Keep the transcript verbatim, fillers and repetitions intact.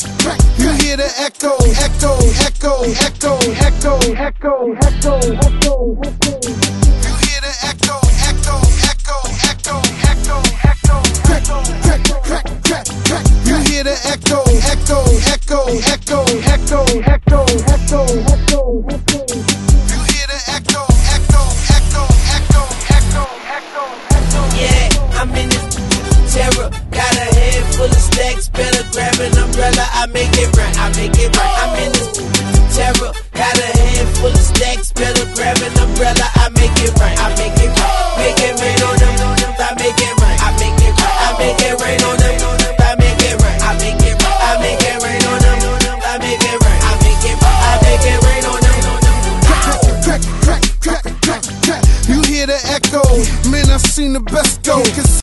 crack. You hear the echo, echo, echo, echo, echo, echo, echo, echo, echo. You hear the echo, echo, echo, echo, echo, echo, crack, crack, crack, crack, crack. You hear the echo, echo, echo, echo.